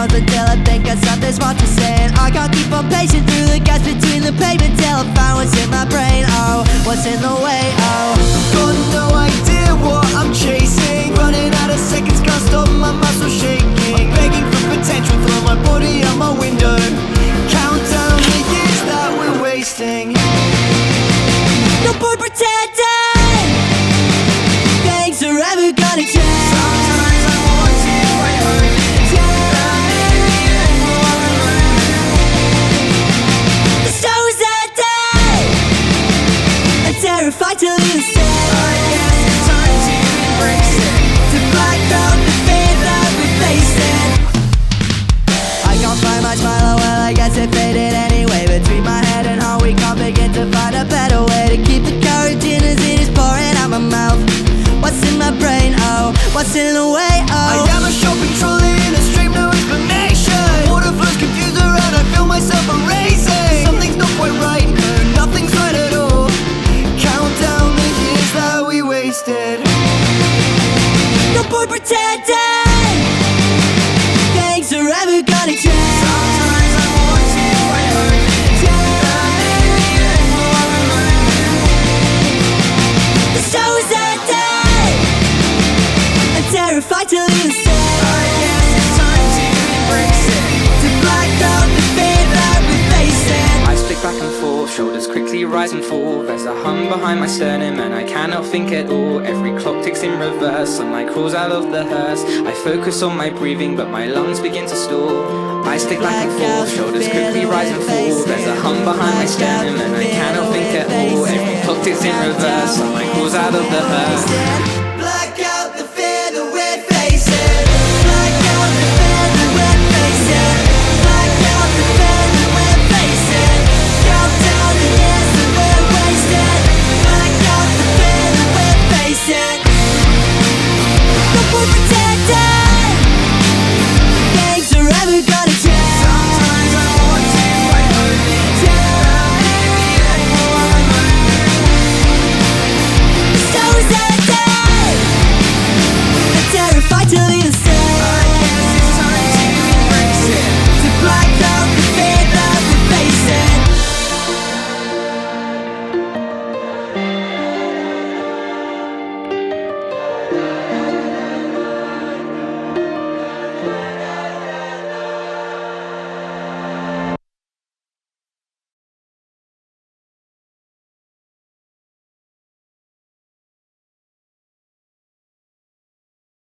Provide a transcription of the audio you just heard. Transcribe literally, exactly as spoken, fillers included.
once until I think I something smart to say. And I can't keep on pacing through the gaps between the pavement till I find what's in my brain. Oh, what's in the way? Oh, got no idea what I'm chasing. Running out of seconds, can't stop my muscles shaking. Begging for potential, throw my body out my window. Count down the years that we're wasting. no point pretending things are ever gonna change. Sometimes I want to write home. The show's ending. I'm terrified to leave the stage. I guess it's time to embrace it. To black out the fear that we're facing. I can't find my smile, oh well I guess it faded anyway. Between my head and heart we can't begin to find a better way to keep the courage in as it is pouring out my mouth. What's in my brain, oh, what's in the way, oh. I am a shopping trolley in a stream, no explanation. Water flows confused around, I feel myself erasing. Something's not quite right, no, nothing's right at all. Count down the years that we wasted. No point pretending things are ever gonna change. Sometimes I want to write home. The show's ending. I'm terrified to leave the stage. I guess it's time to embrace it. To black out the fear that we're facing. I flick back and forth, shoulders quickly rise and fall. There's a hum behind my sternum and I cannot think at all. Every clock ticks in reverse, sunlight crawls out of the hearse. I focus on my breathing but my lungs begin to stall. I stick back and forth, shoulders quickly rise and fall. There's a hum behind my sternum and I cannot think at all. Every clock ticks in reverse, sunlight crawls out of the hearse.